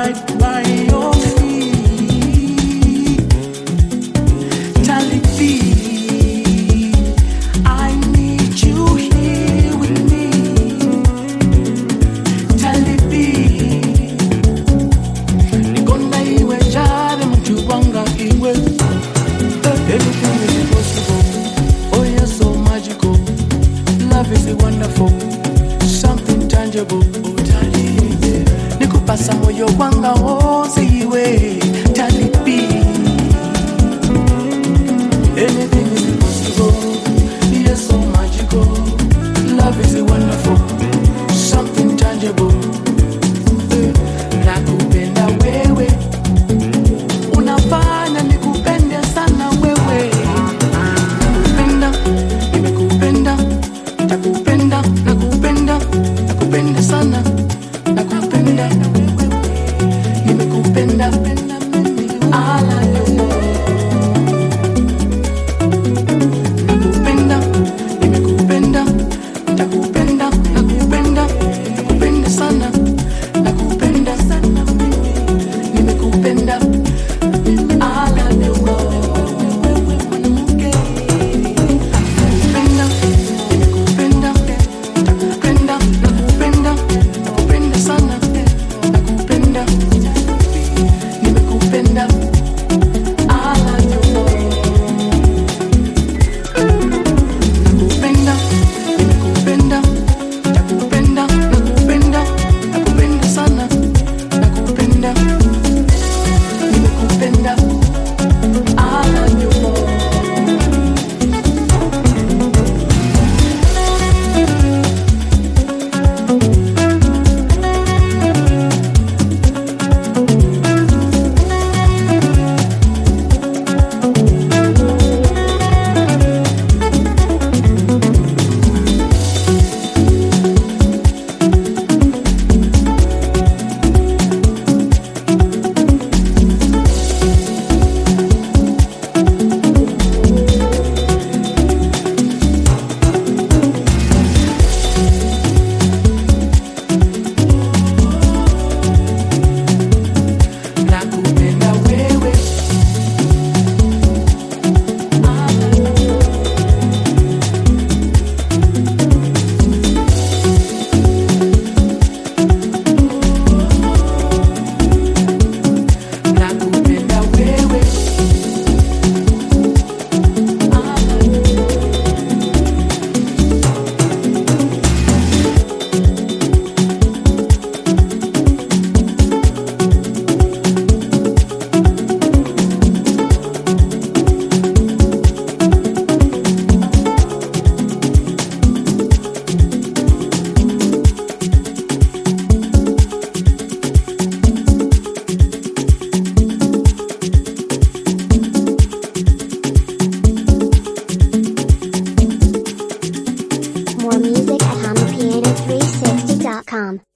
by your feet. Talibi, I need you here with me. Talibi, nikona iwe jare mtu wanga iwe. Anything is possible. Oh, you're so magical. Love is wonderful. Something tangible. Oh, Talibi, nikupasa moyo wanga wose iwe. Talibi, anything is possible. You're so magical. Love is wonderful. Something tangible. Nakupenda wewe. Unafanya nikupende sana wewe. Nakupenda, nimekupenda. Nakupenda, nakupenda. Nakupenda sana. Nakupenda, nimekupenda. I love you more. Nakupenda, nimekupenda. Nakupenda, nakupenda. Nakupenda sana. Nakupenda sana. Nimekupenda. I love you more. Mwanamke. Nakupenda, nimekupenda. Nakupenda, nakupenda. Nakupenda sana. Nakupenda. Nimekupenda. I love you more. Nakupenda, nimekupenda. Nakupenda, nakupenda. Nakupenda sana. Nakupenda. Nimekupenda. I love you more. Nakupenda wewe. Nakupenda wewe. More music at HamaPiano360.com.